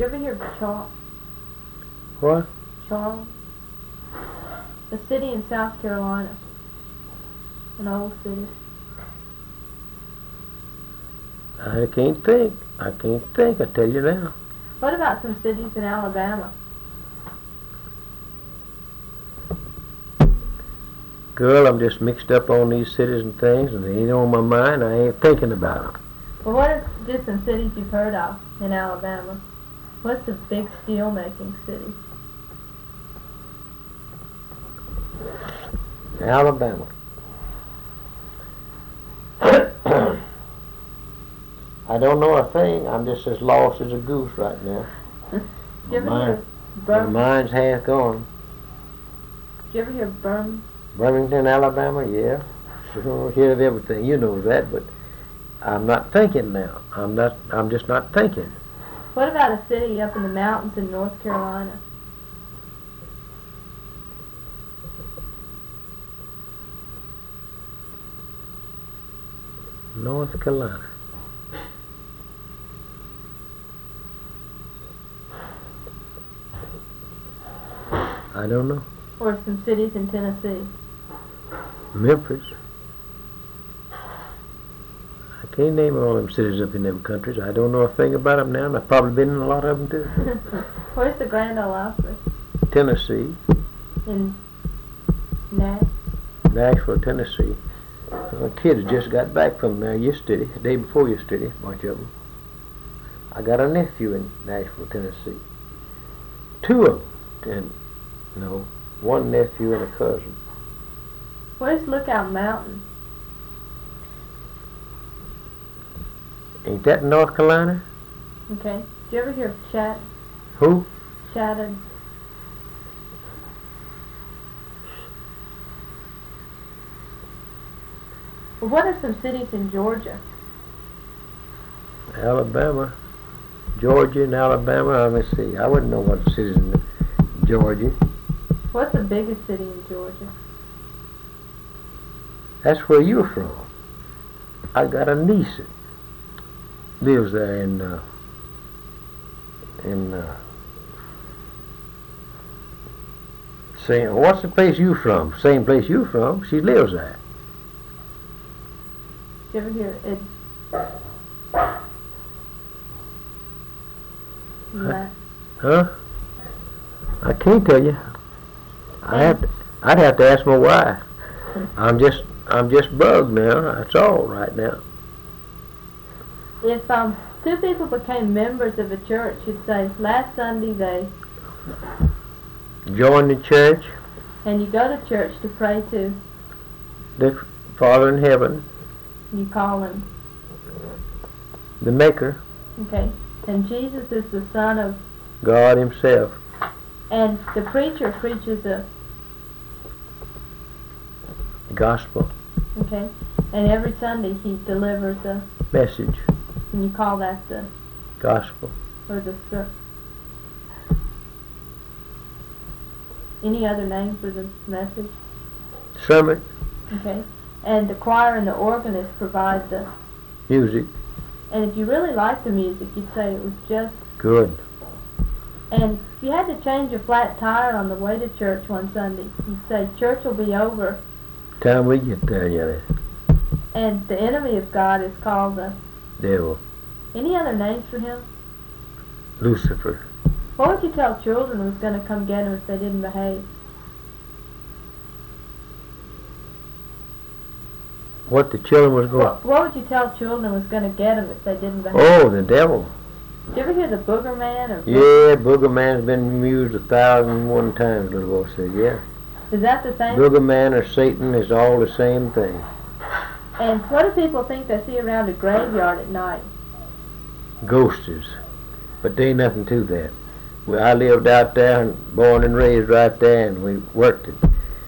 you ever hear of Charles? What? Charles? A city in South Carolina. An old city. I can't think. I tell you now. What about some cities in Alabama? Girl, I'm just mixed up on these cities and things, and they ain't on my mind. I ain't thinking about them. Well, what are just some cities you've heard of in Alabama? What's the big steel-making city? Alabama. I don't know a thing. I'm just as lost as a goose right now. You ever hear My mind's half gone. Did you ever hear Birmingham, Alabama? Yeah. Sure, hear of everything. You know that, but I'm not thinking now. I'm just not thinking. What about a city up in the mountains in North Carolina? North Carolina. I don't know. Or some cities in Tennessee? Memphis. I can't name all them cities up in them countries. I don't know a thing about them now, and I've probably been in a lot of them too. Where's the Grand Ole Opry? Tennessee. In Nashville, Tennessee. A kid has just got back from there yesterday, the day before yesterday, a bunch of them. I got a nephew in Nashville, Tennessee. Two of them. No, one nephew and a cousin. Where's Lookout Mountain? Ain't that in North Carolina? Okay. Did you ever hear of Chattanooga? Who? Chattanooga. Well, what are some cities in Georgia? Alabama. Georgia and Alabama. Let me see. I wouldn't know what cities in Georgia. What's the biggest city in Georgia? That's where you're from. I got a niece that lives there in saying, what's the place you from? Same place you from. She lives there. Did you ever hear it? Huh? I can't tell you. I'd have to ask my wife. I'm just bugged now. That's all right now. If two people became members of a church, you'd say last Sunday they Join the church. And you go to church to pray to The Father in heaven. You call him. The Maker. Okay. And Jesus is the Son of God Himself. And the preacher preaches a Gospel. Okay. And every Sunday he delivers a Message. And you call that the Gospel. Or the any other name for the message? Sermon. Okay. And the choir and the organist provide the Music. And if you really like the music, you'd say it was just good. And if you had to change a flat tire on the way to church one Sunday, you'd say church will be over. Time we get there, yeah. And the enemy of God is called the Devil. Any other names for him? Lucifer. What would you tell children was going to come get them if they didn't behave? What the children was going. What would you tell children was going to get them if they didn't behave? Oh, the devil. Did you ever hear the Booger Man? Yeah, Booger Man's been used 1,001 times, little boy said, yeah. Is that the same? Booger Man or Satan is all the same thing. And what do people think they see around a graveyard at night? Ghosties. But there ain't nothing to that. Well, I lived out there and born and raised right there, and we worked it.